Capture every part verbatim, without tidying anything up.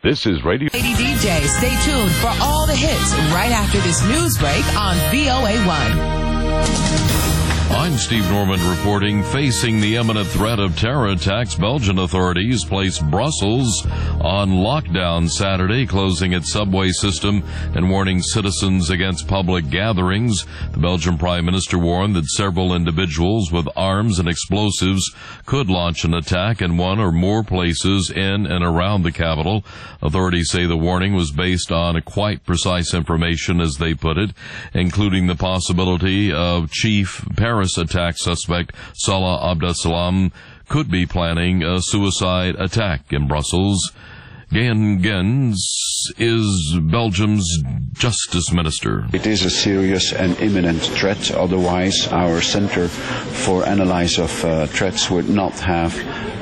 This is Radio Lady D J. Stay tuned for all the hits right after this news break on V O A one. I'm Steve Norman reporting. Facing the imminent threat of terror attacks, Belgian authorities placed Brussels on lockdown Saturday, closing its subway system and warning citizens against public gatherings. The Belgian Prime Minister warned that several individuals with arms and explosives could launch an attack in one or more places in and around the capital. Authorities say the warning was based on quite precise information, as they put it, including the possibility of Chief Paris attack suspect Salah Abdeslam could be planning a suicide attack in Brussels. Geert Gens is Belgium's justice minister. It is a serious and imminent threat. Otherwise, our Center for Analysis of uh, Threats would not have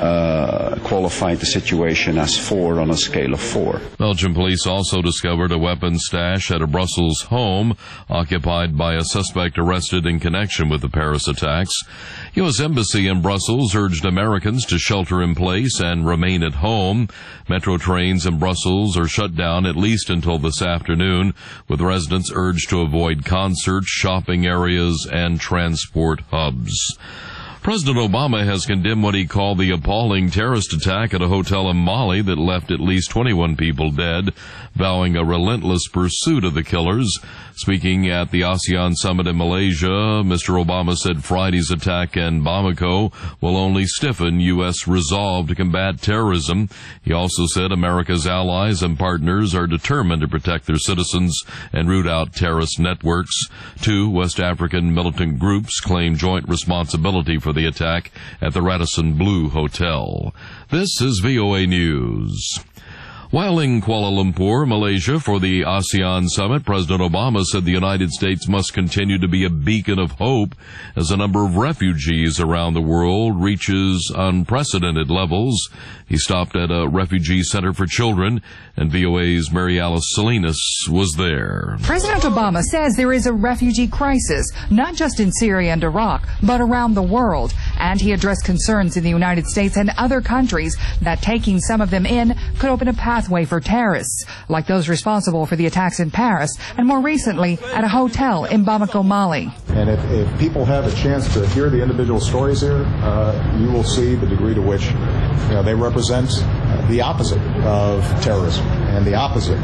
uh, qualified the situation as four on a scale of four. Belgian police also discovered a weapons stash at a Brussels home occupied by a suspect arrested in connection with the Paris attacks. U S Embassy in Brussels urged Americans to shelter in place and remain at home. Metro trains in Brussels are shut down at least until this afternoon, with residents urged to avoid concerts, shopping areas, and transport hubs. President Obama has condemned what he called the appalling terrorist attack at a hotel in Mali that left at least twenty-one people dead, vowing a relentless pursuit of the killers. Speaking at the ASEAN summit in Malaysia, Mister Obama said Friday's attack in Bamako will only stiffen U S resolve to combat terrorism. He also said America's allies and partners are determined to protect their citizens and root out terrorist networks. Two West African militant groups claim joint responsibility for the attack at the Radisson Blu Hotel. This is V O A News. While in Kuala Lumpur, Malaysia, for the ASEAN summit, President Obama said the United States must continue to be a beacon of hope as the number of refugees around the world reaches unprecedented levels. He stopped at a refugee center for children, and V O A's Mary Alice Salinas was there. President Obama says there is a refugee crisis, not just in Syria and Iraq, but around the world. And he addressed concerns in the United States and other countries that taking some of them in could open a pathway for terrorists, like those responsible for the attacks in Paris and more recently at a hotel in Bamako, Mali. And if, if people have a chance to hear the individual stories here, uh, you will see the degree to which you know, they represent the opposite of terrorism and the opposite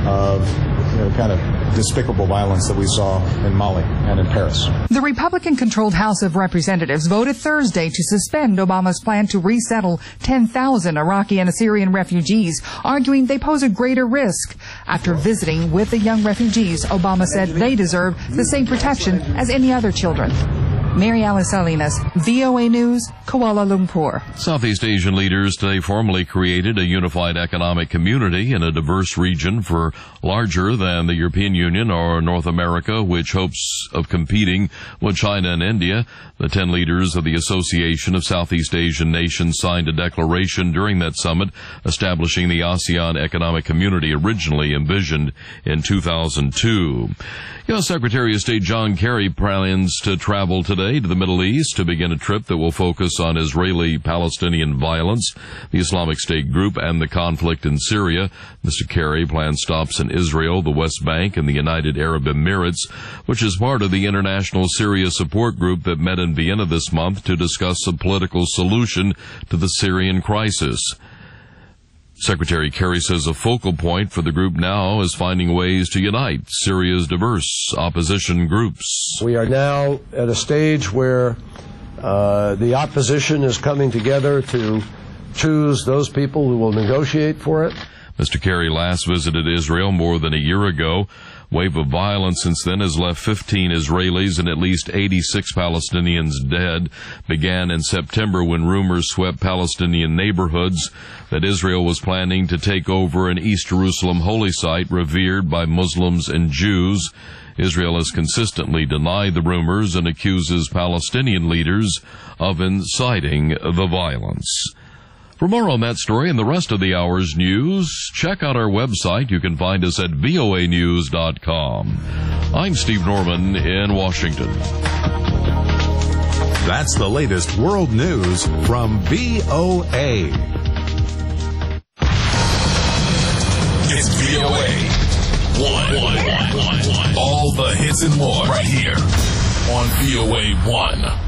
of you know, kind of despicable violence that we saw in Mali and in Paris. The Republican-controlled House of Representatives voted Thursday to suspend Obama's plan to resettle ten thousand Iraqi and Syrian refugees, arguing they pose a greater risk. After visiting with the young refugees, Obama said they deserve the same protection as any other children. Mary Alice Salinas, V O A News, Kuala Lumpur. Southeast Asian leaders today formally created a unified economic community in a diverse region for larger than the European Union or North America, which hopes of competing with China and India. The ten leaders of the Association of Southeast Asian Nations signed a declaration during that summit establishing the ASEAN Economic Community originally envisioned in two thousand two. U S Secretary of State John Kerry plans to travel today to the Middle East to begin a trip that will focus on Israeli-Palestinian violence, the Islamic State group, and the conflict in Syria. Mister Kerry plans stops in Israel, the West Bank, and the United Arab Emirates, which is part of the International Syria Support Group that met in Vienna this month to discuss a political solution to the Syrian crisis. Secretary Kerry says a focal point for the group now is finding ways to unite Syria's diverse opposition groups. We are now at a stage where uh, the opposition is coming together to choose those people who will negotiate for it. Mister Kerry last visited Israel more than a year ago. Wave of violence since then has left fifteen Israelis and at least eighty-six Palestinians dead. Began in September when rumors swept Palestinian neighborhoods that Israel was planning to take over an East Jerusalem holy site revered by Muslims and Jews. Israel has consistently denied the rumors and accuses Palestinian leaders of inciting the violence. For more on that story and the rest of the hour's news, check out our website. You can find us at V O A news dot com. I'm Steve Norman in Washington. That's the latest world news from V O A. one. All the hits and more right here on V O A one.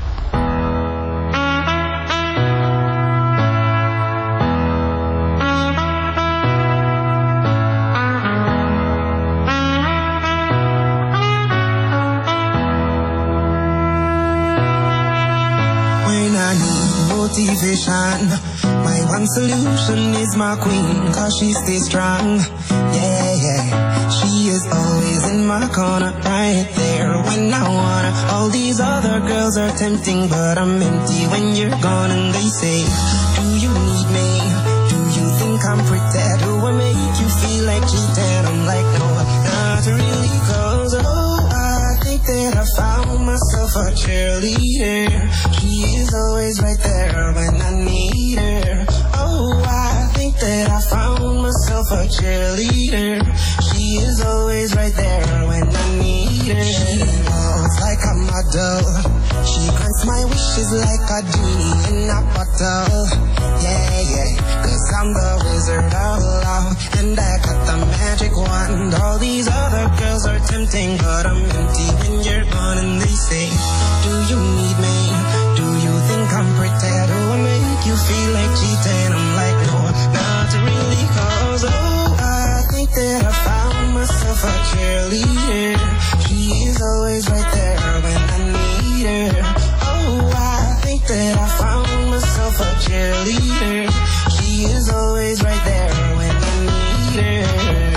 Motivation. My one solution is my queen, cause she stays strong. Yeah, yeah. She is always in my corner, right there when I wanna. All these other girls are tempting, but I'm empty when you're gone. And they say, do you need me? Do you think I'm pretty? Do I make you feel like cheating? I'm like, no, not really, cause oh, I think that I found myself a cheerleader. She is always right there when I need her. Oh, I think that I found myself a cheerleader. She is always right there when I need her. She walks like a model. She grants my wishes like a genie in a bottle. Yeah, yeah, cause I'm the wizard of love, and I got the magic wand. All these other girls are tempting, but I'm empty when you're gone. And they say, do you need me? Do you think I'm pretty? Do I make you feel like cheating? I'm like, no, not really, cause oh, I think that I found myself a cheerleader. She is always right there when I need her. Oh, I think that I found myself a cheerleader. She is always right there when I need her.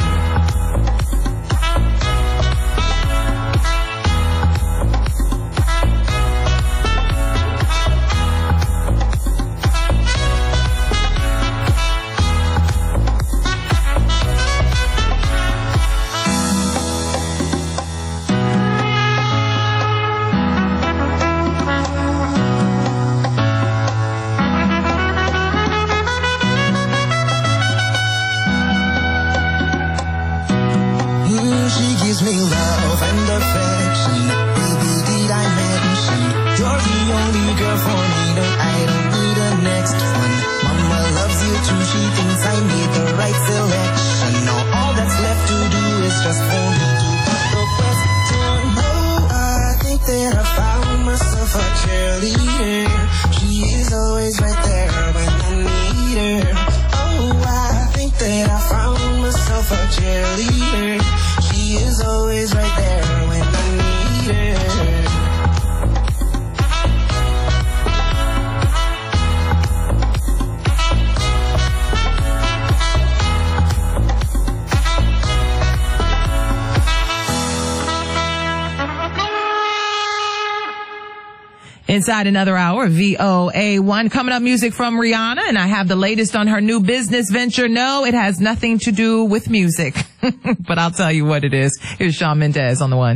Inside another hour of V O A one. Coming up, music from Rihanna, and I have the latest on her new business venture. No, it has nothing to do with music, but I'll tell you what it is. Here's Shawn Mendes on the one.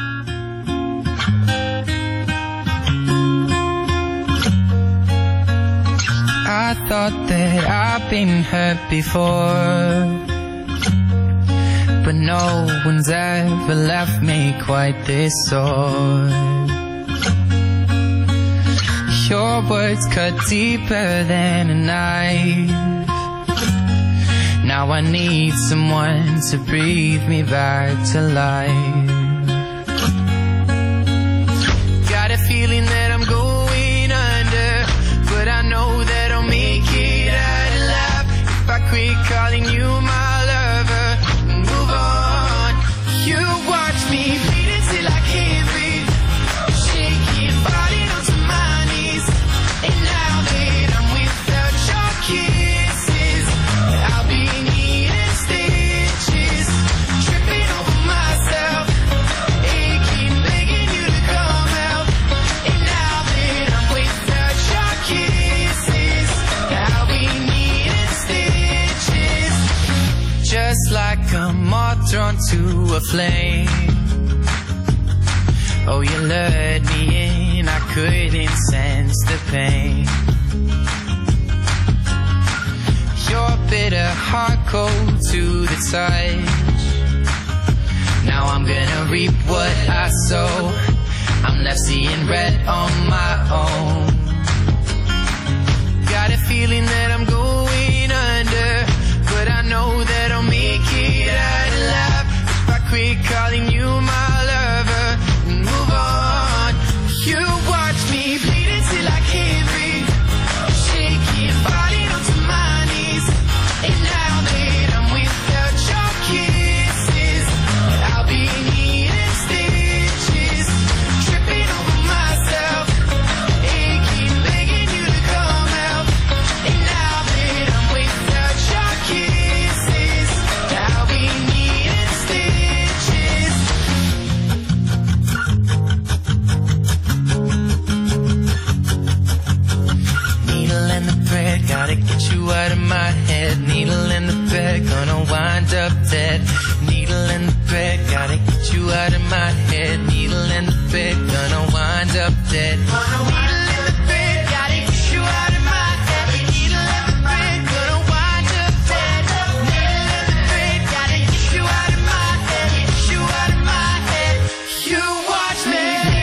I thought that I've been hurt before, but no one's ever left me quite this sore. Your words cut deeper than a knife. Now I need someone to breathe me back to life. Got a feeling that I'm going under, but I know that I'll make it out alive if I quit calling you my lover and move on. You watch me bleed until I can't breathe, shaking, falling onto my knees. And now that I'm without your kisses, I'll be needing stitches, tripping over myself, aching, begging you to come out. And now that I'm without your kisses, I'll be needing stitches. Just like a moth drawn to a flame. Oh, you lured me in, I couldn't sense the pain. Your bitter heart cold to the touch. Now I'm gonna reap what I sow. I'm left seeing red on my own. Got a feeling that I'm going under, but I know that I'll make it out alive if blood, gonna wind up dead. Needle and thread, gotta get you out of my head. Needle and thread, gonna wind up dead. Needle and thread, gotta get you out of my head. Needle and thread, gonna wind up dead. Needle and thread, gotta get you out of my head. Get you out of my head. You watch me.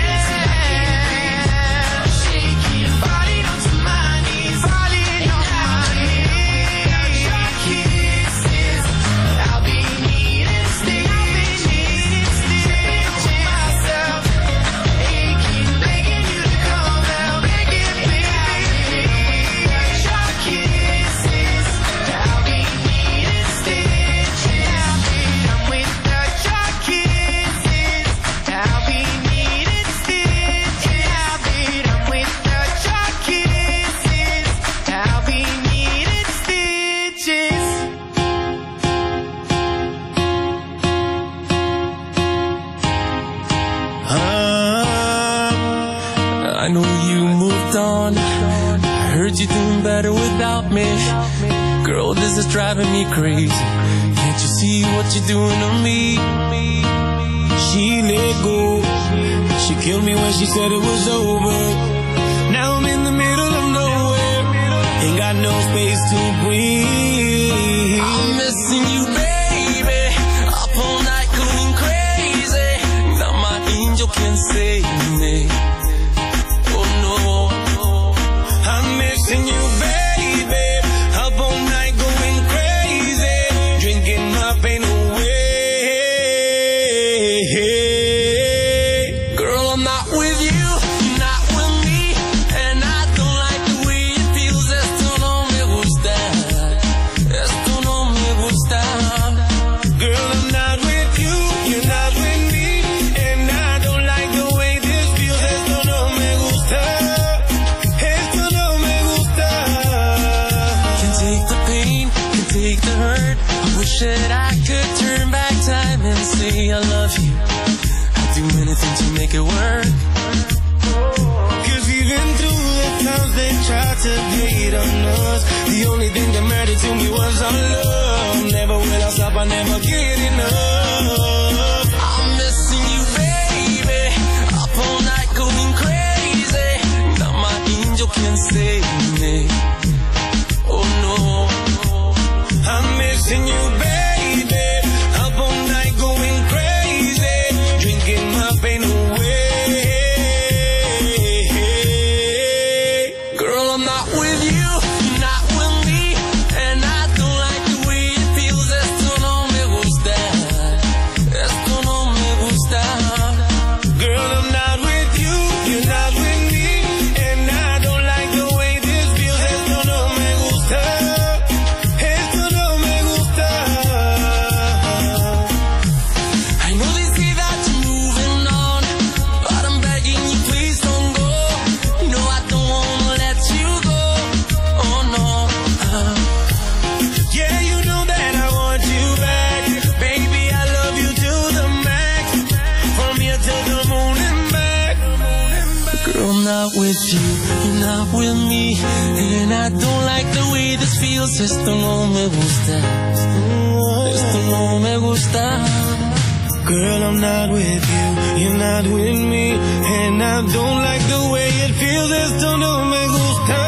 Without me, girl, this is driving me crazy. Can't you see what you're doing to me? She let go. She killed me when she said it was over. Now I'm in the middle of nowhere. Ain't got no space to breathe. I'm missing you, baby. Up all night going crazy. Now my angel can't save me. Oh no, I'm missing you, baby. That I could turn back time and say I love you. I'd do anything to make it work. Cause even through the times they tried to hate on us, the only thing that mattered to me was our love. Never will I stop, I never get enough. I'm missing you, baby. Up all night going crazy. Now my angel can't save me. Oh no, I'm missing you, baby. with you, you're not with me, and I don't like the way this feels. Esto no me gusta, esto no me gusta. Girl, I'm not with you, you're not with me, and I don't like the way it feels. Esto no me gusta.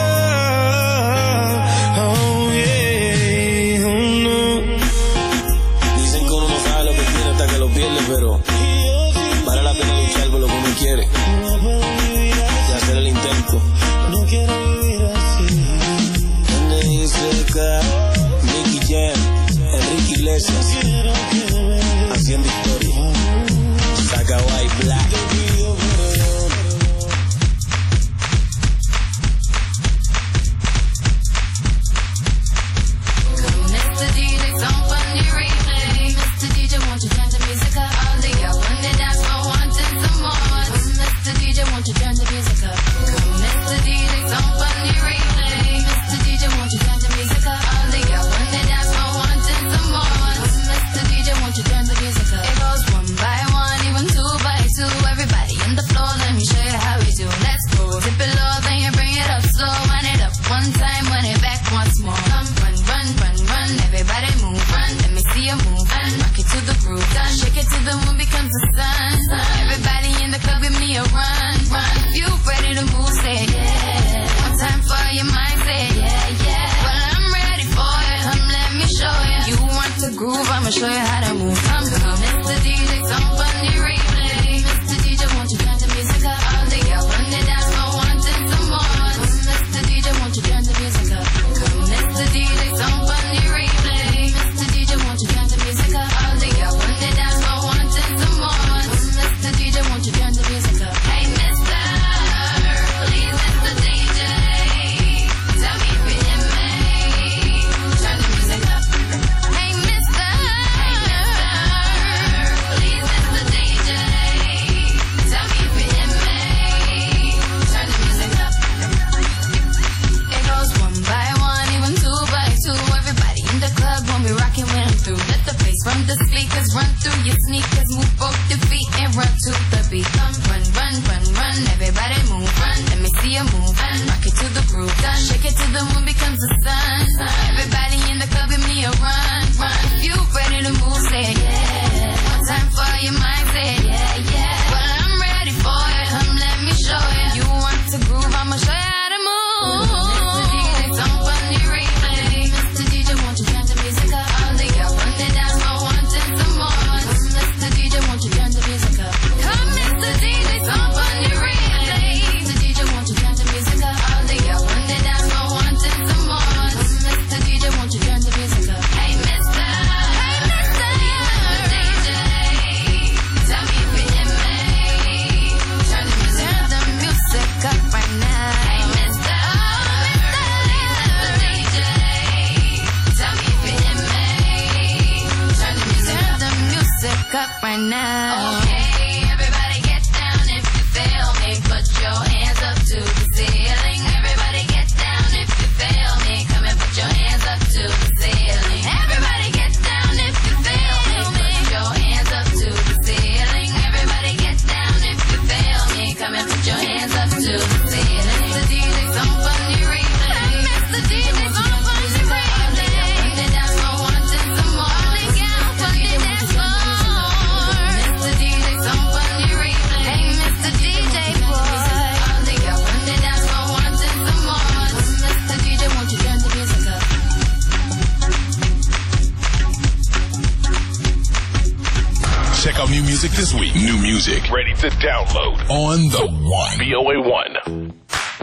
Oh yeah, oh no. Dicen que uno no sabe lo que tiene hasta que lo pierde, pero vale la pena luchar por lo que uno quiere y hacer el intento. No quiero vivir así. Donde dice que Nicky Jam, Enrique Iglesias, haciendo historia. Saca White Black. Mister D J, won't you turn the music up? All the girls want wanting some more. Mister a move, rock it to the groove, shake it till the moon becomes the sun. Everybody in the club give me a run, run. If you ready to move, say yeah. One time for your mind, say yeah, yeah. Well, I'm ready for it, come let me show you. You want to groove, I'ma show you how to move. Come, come, Mister D J, some funny replay. Mister D J, won't you turn the music up all day? I'll run it down, so wanting some more. Mister D J, won't you turn the music up? Come, Mister D J, some funny replay. Mister D J, won't you turn the music up all day? I'll run it down, so wanting some more. Mister D J, won't you turn the music up? Hey, Mister, please, Mister D J, tell me if you hear me. Turn the music up. Hey, Mister, please, Mister D J, tell me if you hear me. Turn the music up. It goes one by one, even two by two. Everybody in the club when we rockin' when I'm through. Let the bass from the speakers run through your sneakers. Move both your feet and run to the beat. Come, run, run, run, run. Everybody move, run. Let me see you move. Rock it to the groove. Shake it till the moon becomes the sun. Everybody in the club give me a run, run. If you ready to move, say yeah. One time for your mind, say yeah, yeah. Well, I'm ready for it. Come, let me show you. You want to groove, I'ma show you how to move. Mister D J, some funny replay. Mister D J, won't you turn the music up all day? I'll run it down, so wanting some more. Mister D J, won't you turn the music up? Come, Mister D J, some funny replay. Mister D J, won't you turn the music up all day? I'll run it down, so wanting some more. Mister D J, won't you turn the music up? Hey, Mister, hey, Mister D J, tell me if you hear me. Turn the music, turn the music up right now. Hey, Mister, Mister D J, tell me if you hear me. Turn the music, turn the music up right now. Okay, everybody get down if you feel me. Put your hands up to the ceiling. Everybody get down if you feel me. Come and put your hands up to the ceiling. Everybody get down if you feel me. Put your hands up to the ceiling. Everybody get down if you feel me. Come and put your hands up to the ceiling. Mister D J, some funny replay. Mister D J, some funny replay. Run it down, so wanting some more. Run it down, run it down, more. Mister D J, some funny replay. Hey, Mister D J, boy. All they got, run it down, so wanting some more. Mister D J, won't you turn the music up? Check out new music this week. New music ready to download on the one. V O A one.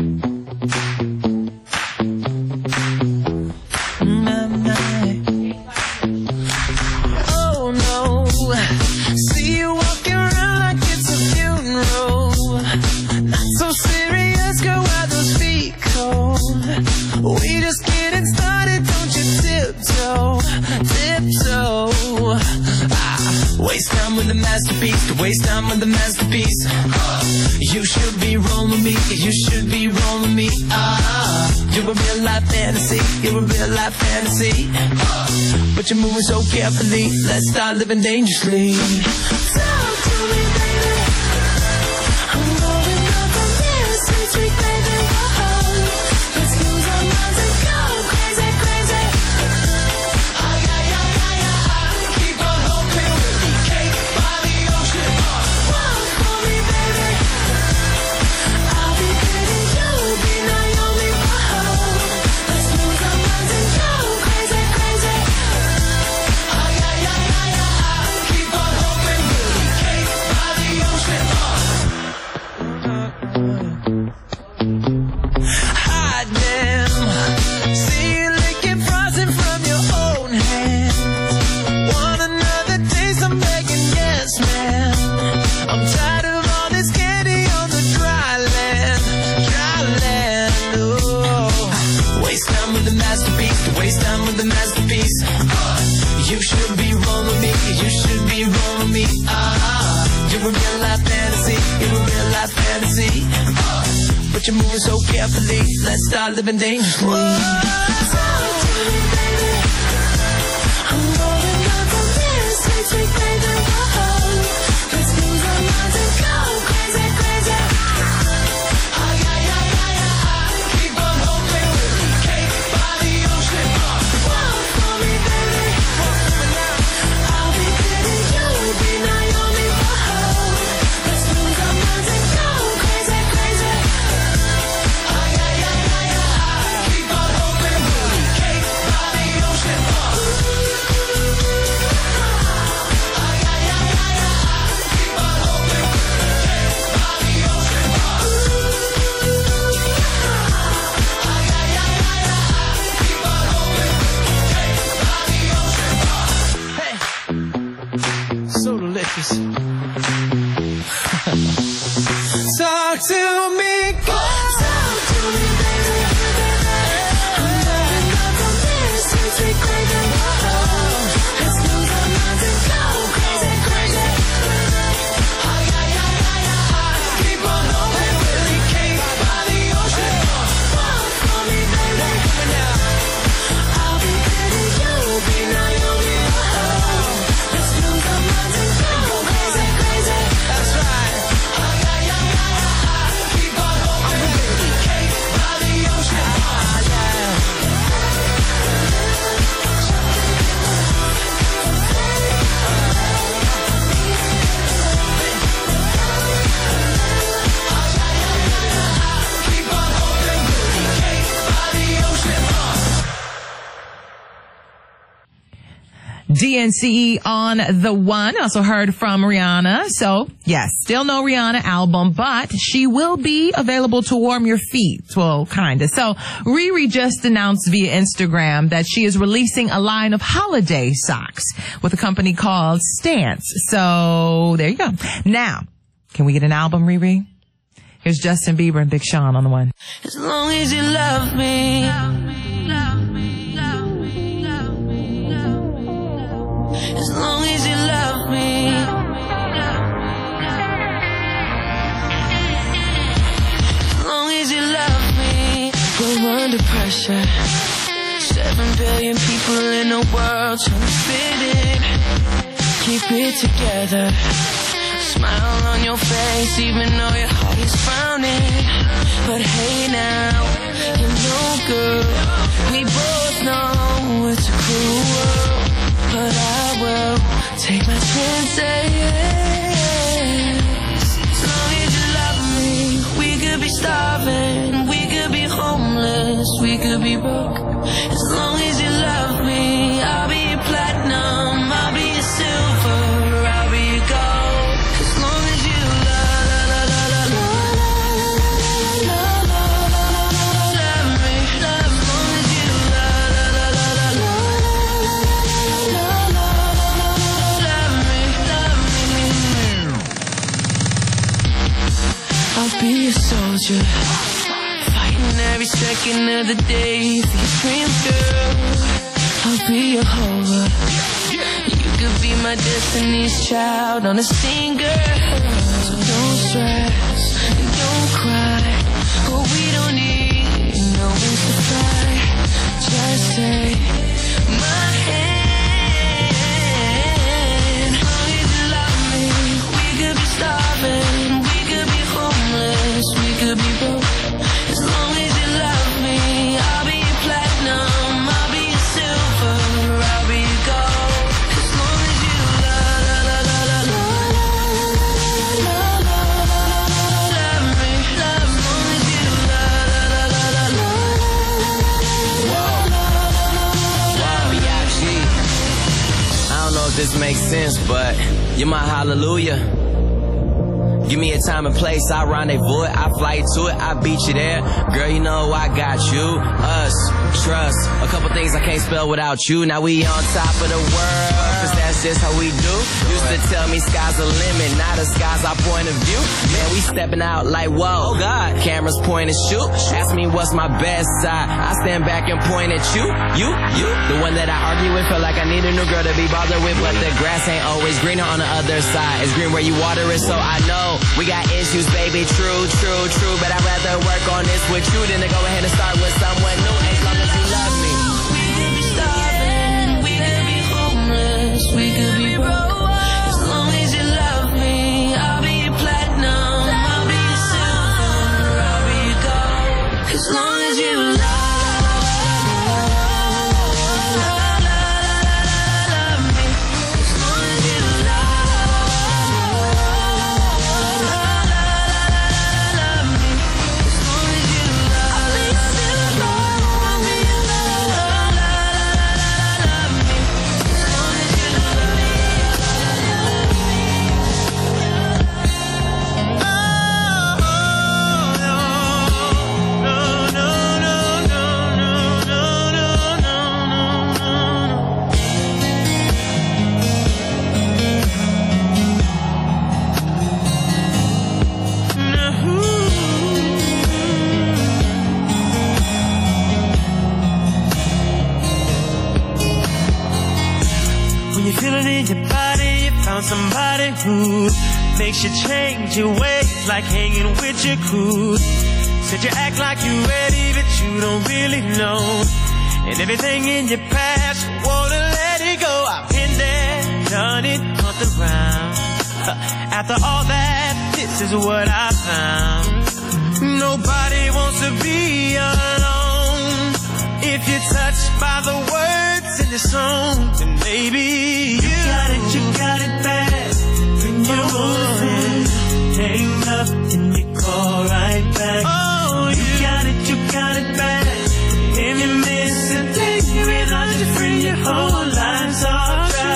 Oh no, see you walking around like it's a funeral. Not so serious, girl, why those feet cold? We just getting started, don't you tiptoe, tiptoe. Ah, waste time with the masterpiece, to waste time with the masterpiece. You should be rolling me, you should be rolling me. Ah, you're a real life fantasy, you're a real life fantasy. But you're moving so carefully, let's start living dangerously. Talk to me, baby. I'm going up on this sweet, sweet baby. Whoa. Let's lose our minds and go crazy, crazy. Ay, ay, ay, ay, ay. Keep on hoping we'll be cake by the ocean. Walk for me, baby. I'll be pretty, you'll be Naomi. Whoa. Let's lose our minds and go crazy, crazy. Ay, ay, ay, ay, ay. Keep on hoping we'll be cake by the ocean. Hot damn, see you licking frozen from your own hands. Want another taste? I'm begging, yes, man. I'm tired of all this candy on the dry land, dry land. Oh, waste time with the masterpiece, to waste time with the masterpiece. You should be rolling me, you should be rolling me. Ah, you're a real life fantasy, you're a real life fantasy. But you're moving so carefully, let's start living dangerously. Talk to me, baby. I'm rolling up on this sweet, sweet baby. Whoa. Let's lose our minds and go crazy, crazy. Ay, ay, ay, ay, ay. Keep on hoping we'll be cake by the ocean. Walk for me, baby. Walk for me now. D N C E on the one. Also heard from Rihanna. So, yes, still no Rihanna album, but she will be available to warm your feet. Well, kinda. So, Riri just announced via Instagram that she is releasing a line of holiday socks with a company called Stance. So, there you go. Now, can we get an album, Riri? Here's Justin Bieber and Big Sean on the one. As long as you love me, as long as you love me, as long as you love me. We're under pressure. Seven billion people in the world trying to fit in. Keep it together. Smile on your face even though your heart is frowning. But hey now, you're no good. We both know it's a cruel world, but I will take my chances. As long as you love me, we could be starving, we could be homeless, we could be broke. As long as you love me, I'll be your platinum, I'll be your silver, I'll be your gold. As long as you love, love, love, love, love, love, love, love me. As long as you love, love, love, love, love, love me, love me. I'll be a soldier, fighting every second of the day for your dream, girl. I'll be your Jehovah. You could be my destiny's child on a scene, girl. So don't stress and don't cry. Oh, we don't need no wings to fly. Just take my hand. As long as you love me, we could be starving, we could be homeless, we could be broke. As long as you love me, I'll be your platinum, I'll be your silver, I'll be your gold. As long as you love, love, love, love, love, love, love me, love. As long as you love, love, love, love, Wow, B I G. I don't know if this makes sense, but you're my hallelujah. Give me a time and place, I rendezvous it, I fly to it, I beat you there. Girl, you know I got you, us, trust. A couple things I can't spell without you. Now we on top of the world, cause that's just how we do. Used to tell me sky's the limit, now the sky's our point of view. Man, we stepping out like whoa, oh God. Cameras point and shoot, ask me what's my best side, I stand back and point at you, you, you. The one that I argue with, feel like I need a new girl to be bothered with. But the grass ain't always greener on the other side. It's green where you water it, so I know we got issues, baby, true, true, true. But I'd rather work on this with you than to go ahead and start with someone new. As long as you love me. we could be starving, we could be homeless, we could be broke. As long as you love me, I'll be your platinum, I'll be your silver, I'll be your gold. As long as you love, love, love me. As long as you somebody who makes you change your ways, like hanging with your crew. Said you act like you're ready, but you don't really know. And everything in your past, you wanna let it go. I've been there, done it, humped around. After all that, this is what I found. Nobody wants to be alone. If you're touched by the words in the song, then maybe you got it, you got it bad. When you're moving, hang up and you call right back. Oh, you got it, you got it bad. If you miss a thing, you realize you're free, your whole life's off track.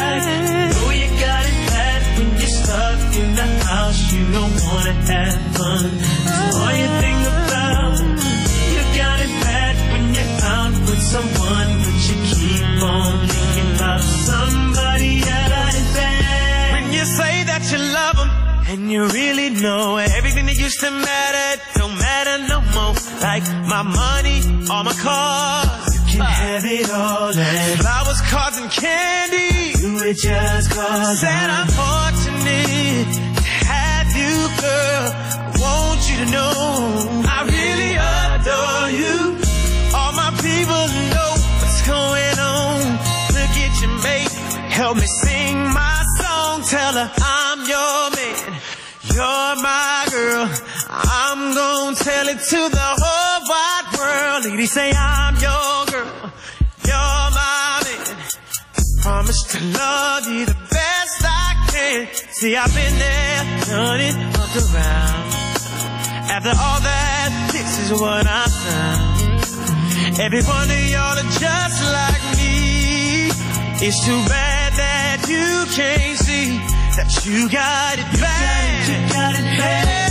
doesn't matter, it don't matter no more. Like my money, all my cars, you can have it all. And flowers, cards, and candy, you would just cause. Said I'm fortunate to have you, girl. I want you to know I really adore you. All my people know what's going on. Look at your mate, help me sing my song. Tell her I'm your man, you're my girl. I'm gonna tell it to the whole wide world. Lady, say I'm your girl, you're my man. Promise to love you the best I can. See, I've been there, done it, up around. After all that, this is what I found. Every one of y'all are just like me. It's too bad that you can't see that you got it bad. You got it bad.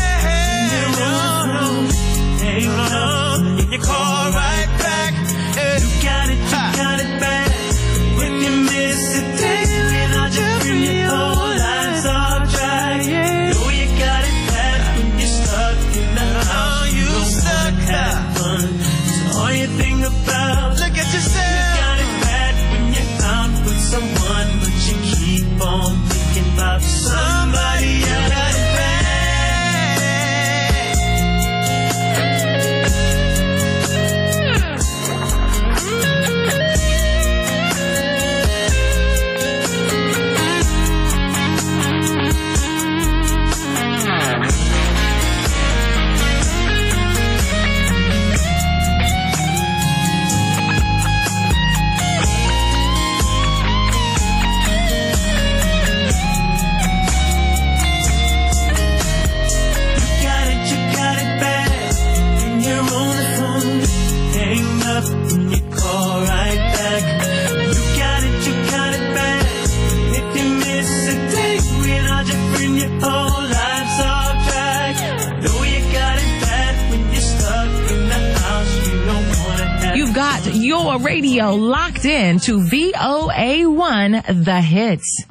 Hey, no, in your car right back. You got it, you got it bad. When you miss a day, when I just bring your whole life's off track. Know you got it bad when you're stuck in the house. You stuck that fun. So all you think about, look at yourself. You got it bad when you're out with someone, but you keep on thinking about somebody else. Got it bad. Your radio locked in to V O A one, The Hits.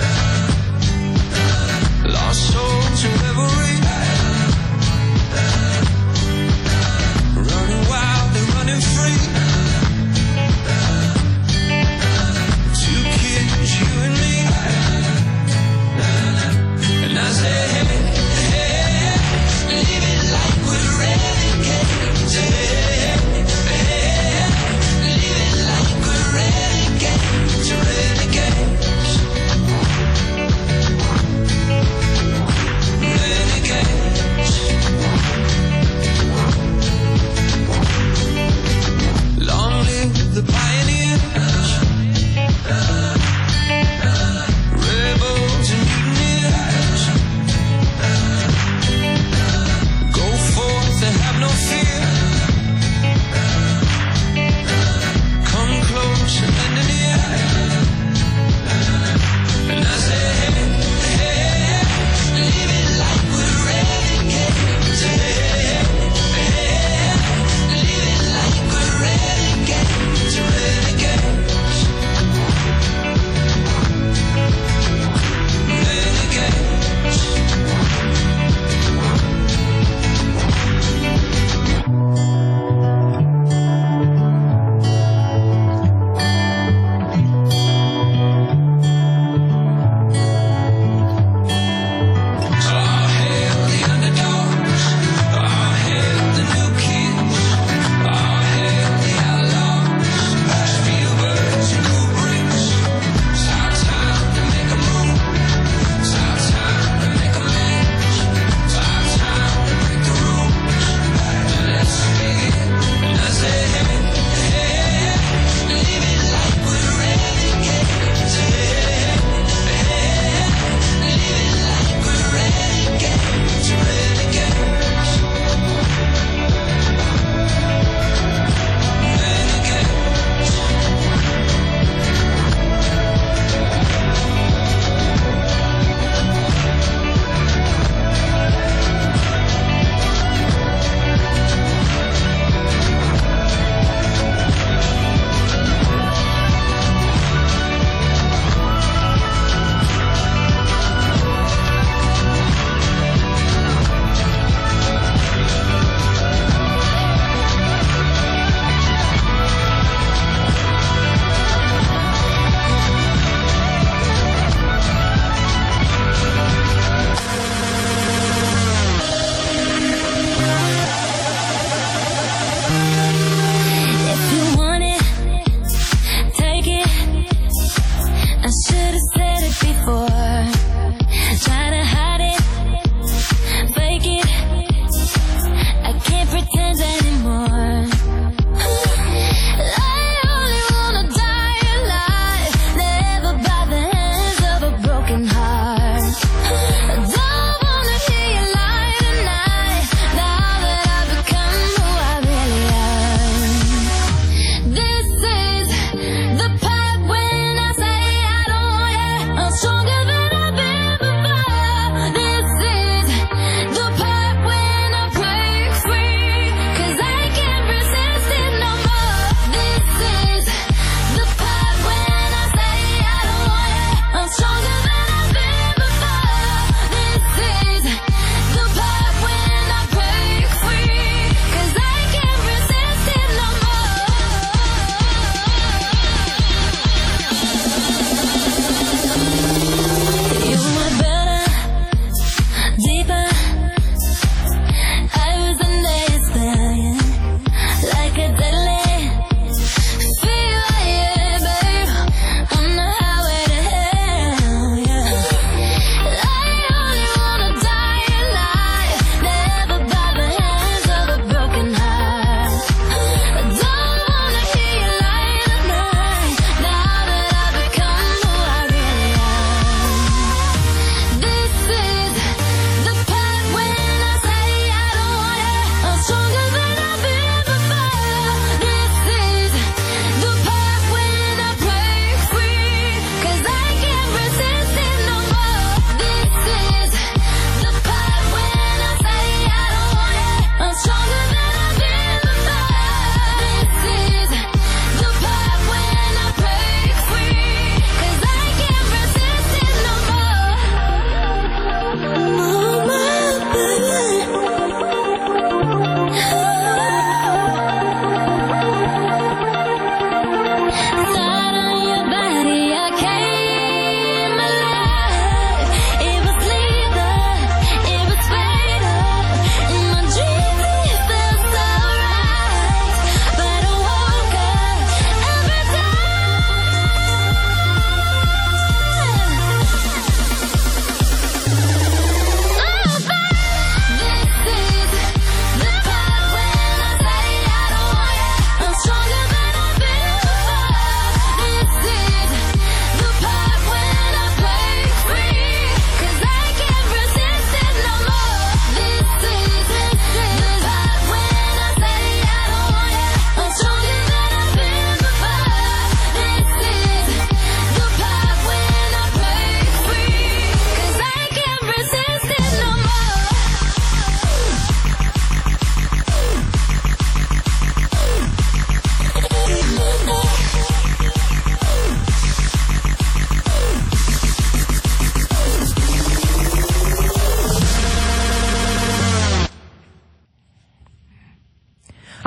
Lost souls to every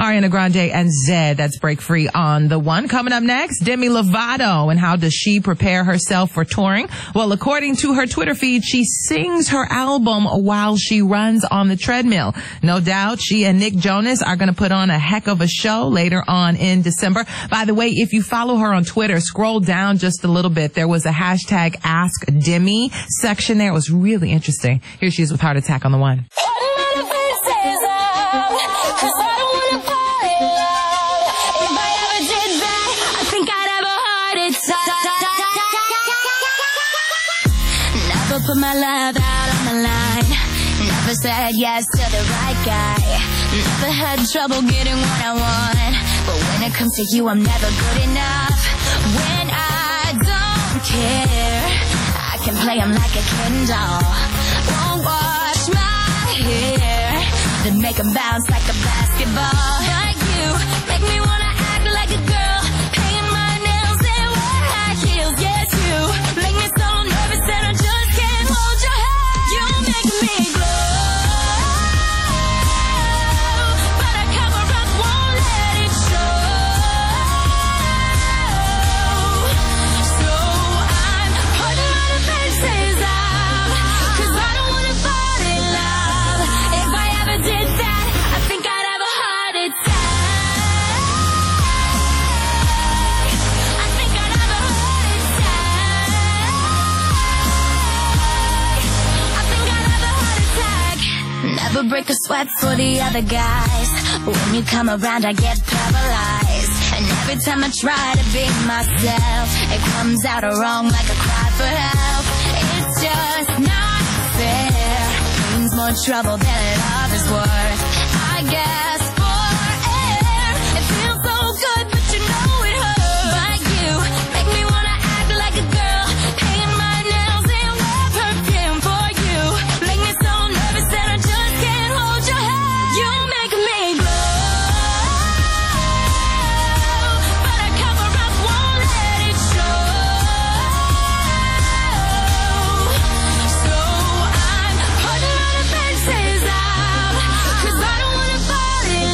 Ariana Grande and Zedd. That's Break Free on the One. Coming up next, Demi Lovato, and how does she prepare herself for touring? Well, according to her Twitter feed, she sings her album while she runs on the treadmill. No doubt she and Nick Jonas are going to put on a heck of a show later on in December. By the way, if you follow her on Twitter, scroll down just a little bit. There was a hashtag Ask Demi section there. It was really interesting. Here she is with Heart Attack on the One. Put my love out on the line. Never said yes to the right guy. Never had trouble getting what I want. But when it comes to you, I'm never good enough. When I don't care, I can play him like a Ken doll. Won't wash my hair, then make him bounce like a basketball. Like you, make me wanna act like a girl, paint my nails and wear high heels. Yes, you make me so nervous that I just you make me glow, but I cover up, won't let it show. So I'm putting my defenses up, 'cause I don't wanna fall in love. If I ever did that, I think I'd have a heart attack. I think I'd have a heart attack. Never break a sweat for the other guys. When you come around, I get paralyzed. And every time I try to be myself, it comes out wrong like a cry for help. It's just not fair. Brings more trouble than love is worth. I guess for air, it feels so good, but you know it hurts. But you make me wanna act like a girl, paint my nails and wear perfume for you. Make me so nervous that I just can't hold your hand. You make me glow, but I cover up, won't let it show. So I'm putting my defenses up, 'cause I don't wanna fall in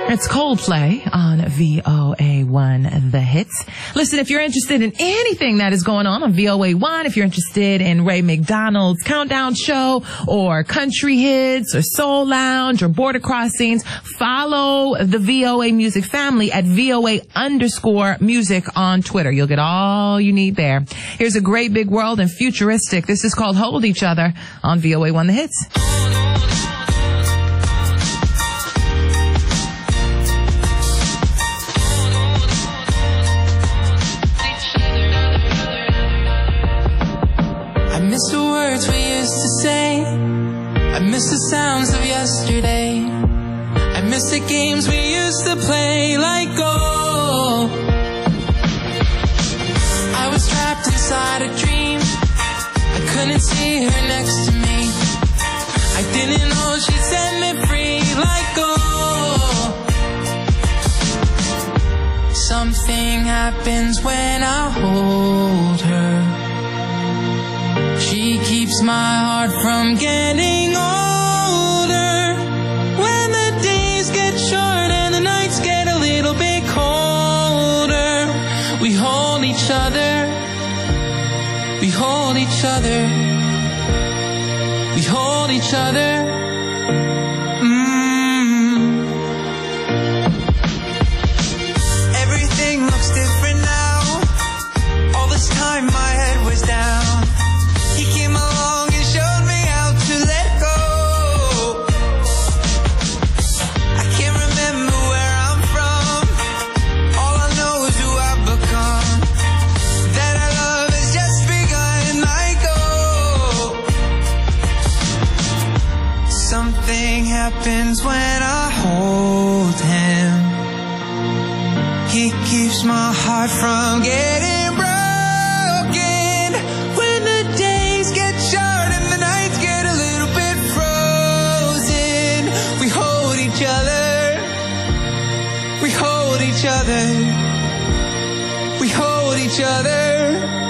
It's Coldplay on V O A one, The Hits. Listen, if you're interested in anything that is going on on V O A one, if you're interested in Ray McDonald's Countdown Show or Country Hits or Soul Lounge or Border Crossings, follow the V O A Music family at V O A underscore music on Twitter. You'll get all you need there. Here's a great big world and futuristic. This is called Hold Each Other on V O A one, The Hits. I miss the words we used to say. I miss the sounds of yesterday. I miss the games we used to play. Like oh, I was trapped inside a dream. I couldn't see her next to me. I didn't know she'd set me free. Like oh, something happens when I hold her. She keeps my heart from getting older. When the days get short and the nights get a little bit colder, we hold each other. We hold each other. We hold each other. Mm. Everything looks different now. All this time my head was down. He came along and showed me how to let go. I can't remember where I'm from. All I know is who I've become. That our love has just begun. I go. Something happens when I hold him. He keeps my heart from getting each other. We hold each other.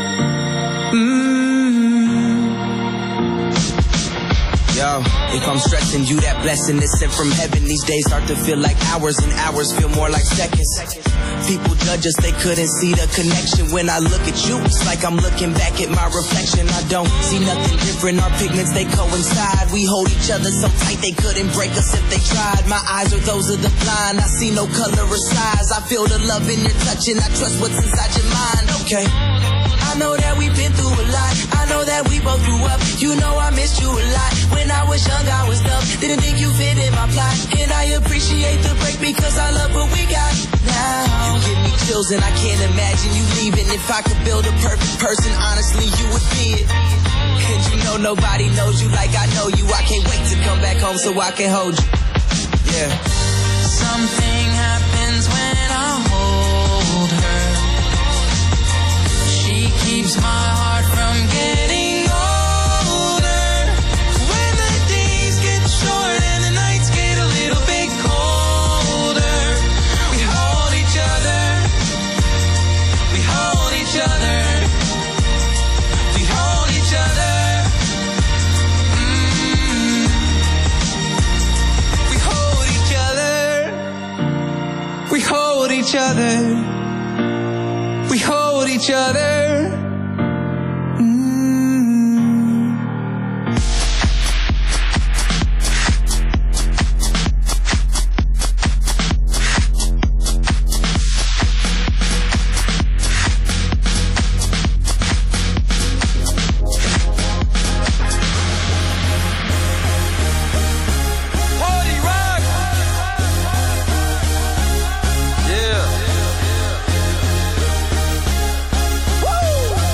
Mm. Yo, if I'm stressing you, that blessing is sent from heaven. These days start to feel like hours, and hours feel more like seconds. People judge us, they couldn't see the connection. When I look at you, it's like I'm looking back at my reflection. I don't see nothing different, our pigments, they coincide. We hold each other so tight, they couldn't break us if they tried. My eyes are those of the blind, I see no color or size. I feel the love in your touch, and I trust what's inside your mind. Okay, I know that we've been through a lot. I know that we both grew up. You know I missed you a lot. When I was young, I was dumb. Didn't think you fit in my plot. And I appreciate the break because I love what we got now. You give me chills and I can't imagine you leaving. If I could build a perfect person, honestly, you would be it. And you know nobody knows you like I know you. I can't wait to come back home so I can hold you. Yeah. Something happens when I hold her. She keeps my heart from getting older. When the days get short and the nights get a little bit colder, we hold each other. We hold each other. We hold each other. Mm. We hold each other. We hold each other. We hold each other. Yeah. Woo!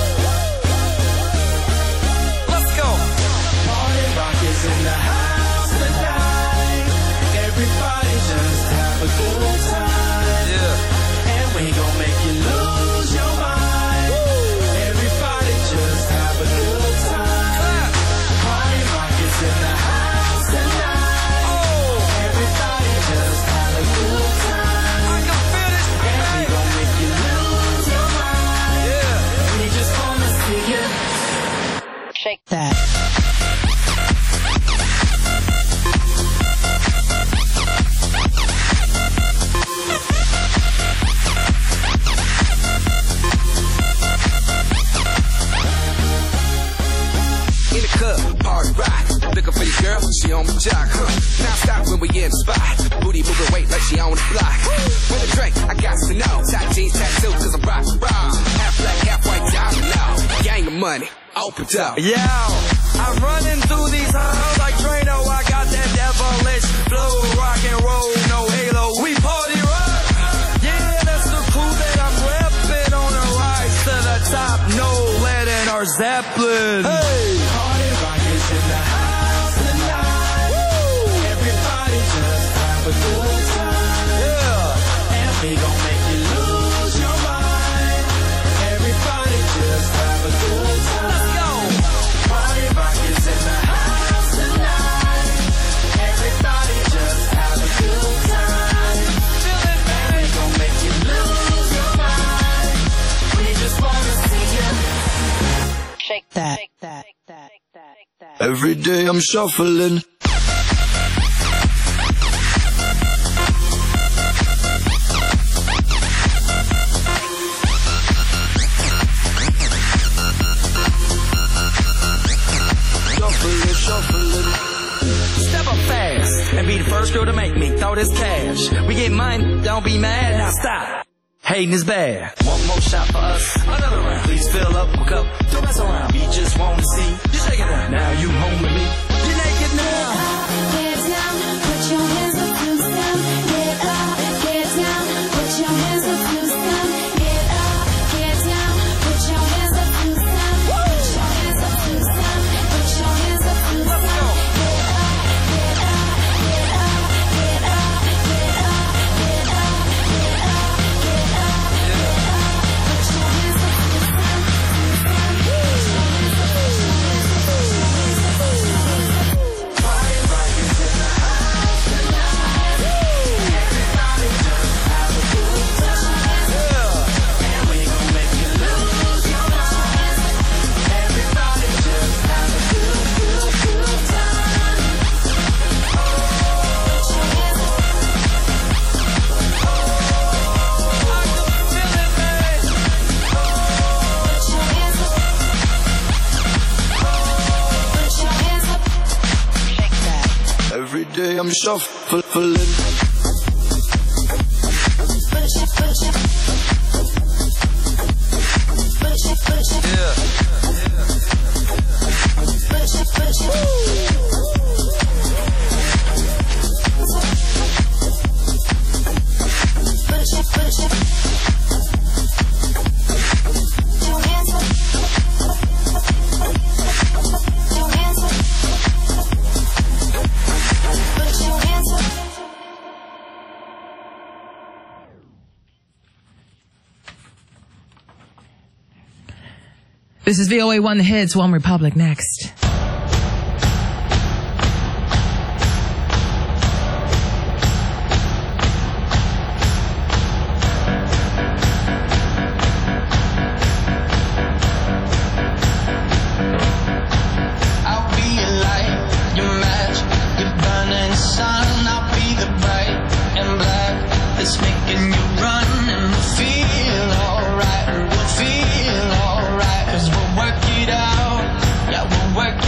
the spot. Booty moving weight like she on the block. With a drink, I got to know. Top jeans, tattoo, cause I'm rock, rock. Half black, half white, diamond now. Gang of money, opened up. Yeah, I'm running through these halls like Drano. I got that devilish flow. Rock and roll, no halo. We party rock. Yeah, that's the crew that I'm repping on the rise to the top. No lead in our Zeppelin. Hey, party rock is in the house tonight. Woo! Everybody just have a good time. Yeah, and we gon' make you lose your mind. Everybody just have a good time. Let's go. Party rock is in the house tonight. Everybody just have a good time. Feel it, baby. And we gon' make you lose your mind. We just wanna see you shake that. Shake that. Every day I'm shuffling. Shuffling, shuffling. Step up fast and be the first girl to make me throw this cash. We get mine, don't be mad. Now stop. Hating is bad. One more shot for us. Another round. Please fill up a cup. Don't mess around. We just want to see you shake it out. Now you home with me. You're naked now. Get down, put your hands up to stand. Get up, get down, put your hands up to stand. Get up, get down, put your hands up to stand. Put your hands up to stand. Put your hands up to stand. Get up, get up, get up, get up, get up, get up, get up, get up, get up. Put your hands up to stand. Party rock is in the house tonight. Everybody just have a good time. Yeah, and we gon' make you lose your mind. Everybody just have a good, good, good time. Put your hands up. I can feel it, babe. Put your hands up. Put your hands up. Shake that. Every day I'm shuffling. Put your, put your, put your, put your, Yeah. put your, put your. Put your, put your. Your hands up. Your hands up. Put your hands up. This is V O A one The Hits, One Republic next. I'll be your light, your match, your burning sun. I'll be the bright and black that's making you run. And we'll feel alright, we'll feel alright. Cause we'll work it out, yeah, we'll work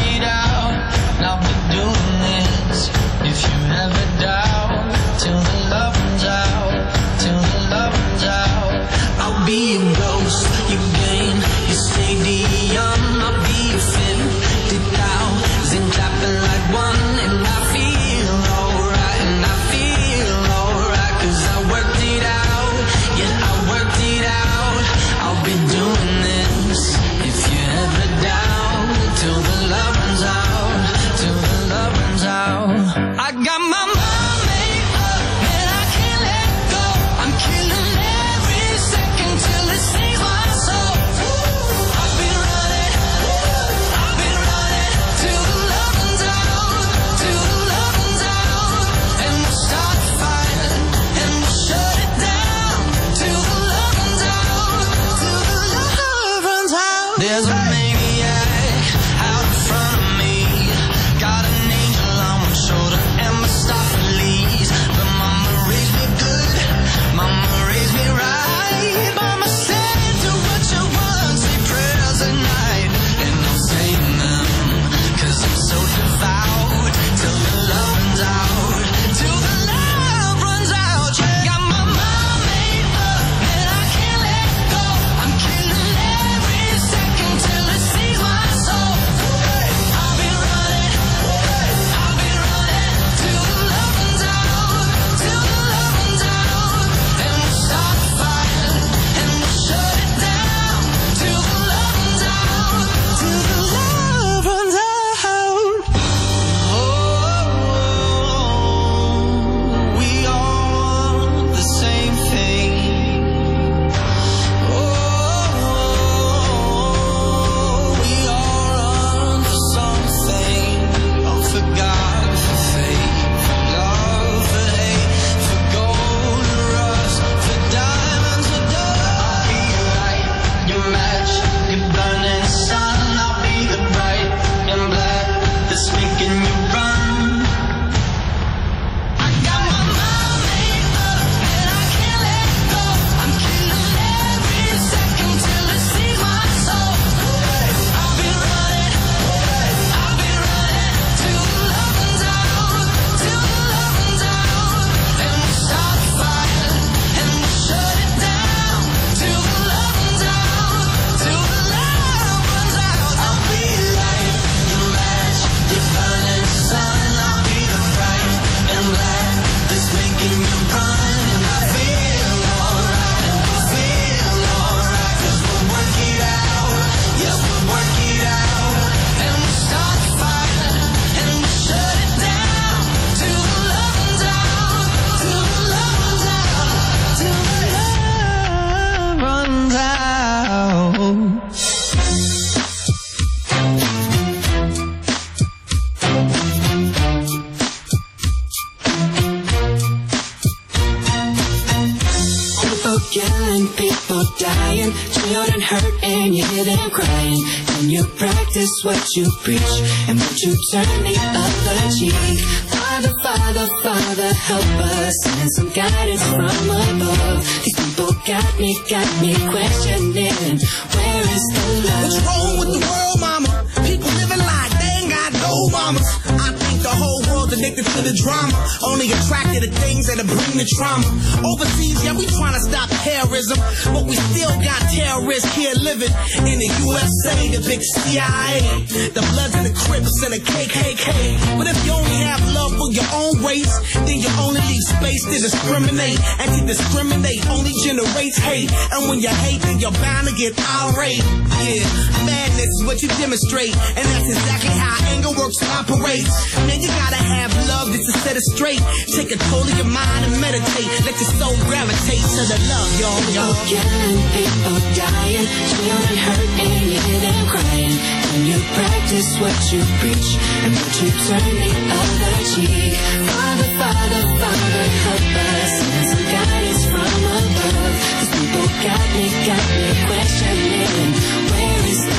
killing, people dying, children hurt, and you hear them crying. And you practice what you preach, and what you turn the other cheek. Father, Father, Father, help us, and some guidance from above. These people got me, got me questioning, where is the love? What's wrong with the world, mama? People living like they ain't got no mamas. I think the whole world's addicted to the drama, only attracted to things that bring the trauma. Overseas, yeah, we trying to stop terrorism, but we still got terrorists here living in the U S A, the big C I A, the Bloods and the Crips and the K K K. But if you only have love for your own race, then you only leave space to discriminate, and to discriminate only generates hate. And when you hate, then you're bound to get irate. Yeah, madness is what you demonstrate, and that's exactly how anger works and operates. Man, you gotta have love just to set it straight. Take control of your mind and meditate. Let your soul gravitate to the love, y'all. People killing, people dying, children hurt, and you hear them crying. And you practice what you preach, and what you turn the other cheek. Father, Father, Father, help us, and some guidance from above. These people got me, got me questioning, where is the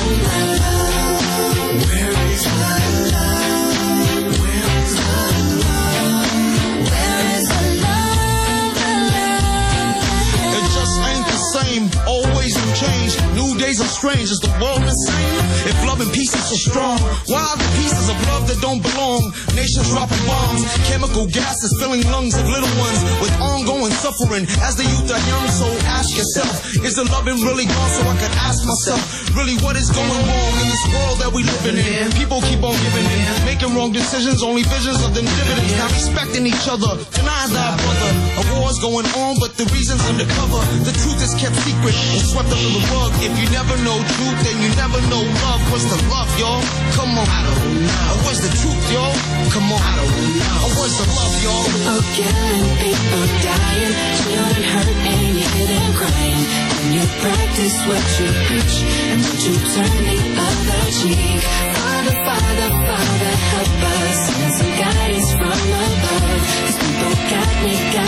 love? Where is the love? Where is the love? Where is the love? The love? It just ain't the same, always new change. New days are strange, is the world insane? If love and peace is so strong, why are the pieces of love that don't belong? Nations dropping bombs, chemical gases filling lungs of little ones with ongoing suffering. As the youth are young, so ask yourself, is the loving really gone? So I could ask myself, really what is going wrong in this world that we living in? People keep on giving in, making wrong decisions, only visions of them dividends. Not respecting each other, deny thy brother. A war's going on, but the reason's undercover. The truth is kept secret and swept under the rug. If you never know truth, then you never know love. What's the love, y'all? Come on, I don't know. What's the truth, y'all? Come on, I don't know. What's the love, y'all? People killing, people dying, children hurt, and you hear them crying. And you practice what you preach, and what you turn the other cheek. Father, Father, Father, help us, and some guidance from above. These people got me, got